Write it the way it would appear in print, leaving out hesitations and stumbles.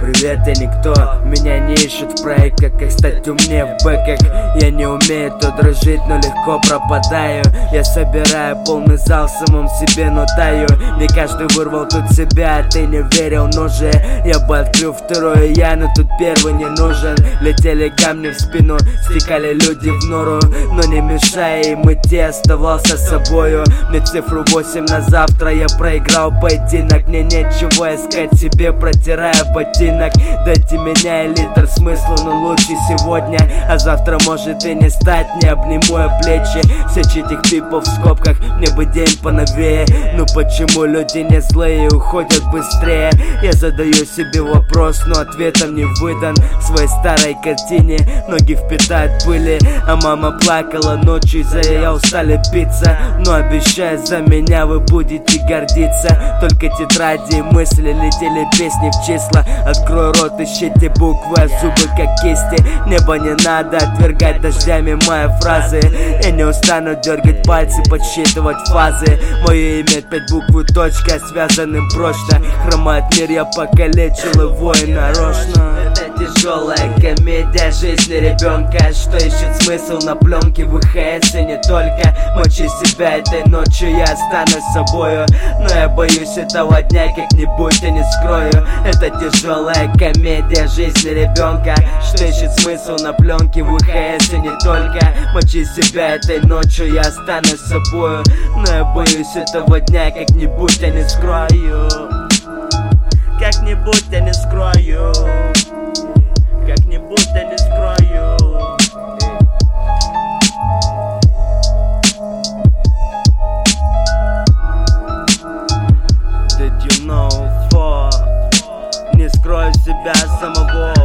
привет, я никто. Меня не ищут в проектах, как стать умнее в бэках. Я не умею то дрожить, но легко пропадаю. Я собираю полный зал, в самом себе, но таю. Не каждый вырвал тут себя, а ты не верил, ну же. Я бы открыл второе я, но тут первый не нужен. Летели камни в спину, стекали люди в нору. Но не мешая им идти, оставался собою. Мне цифру 8 на завтра, я проиграл поединок. Мне нечего искать себе, протирая ботинок. Дайте меня и литр смысла, но лучше сегодня. А завтра может и не стать, не обниму я плечи. Сечь этих типов в скобках, мне бы день поновее. Ну почему люди не злые и уходят быстрее? Я задаю себе вопрос, но ответом не выдан. В своей старой картине ноги впитают пыли. А мама плакала ночью, из-за я устали биться. Но обещаю, за меня вы будете гордиться. Только тетради и мысли летели песни в числа. Открой рот, ищите буквы, а зубы как кисти. Небо не надо отвергать дождями мои фразы. Я не устану дергать пальцы, подсчитывать фазы. Мое имя 5 букв и точка, связанным прочно. Хромает мир, я покалечил его и нарочно. Это тяжелая комедия жизни ребенка, что ищет смысл на пленке ВХС и не только. Мочи себя этой ночью, я останусь собою. Но я боюсь этого дня, как-нибудь я не скрою. Это тяжелая комедия жизни ребенка, что ищет смысл на пленке ВХС и не только. Мочи себя этой ночью, я останусь собою. Но я боюсь этого дня, как-нибудь я не скрою. Как-нибудь я не скрою. Как-нибудь я не скрою. Did you know, fuck? Не скрою себя самого.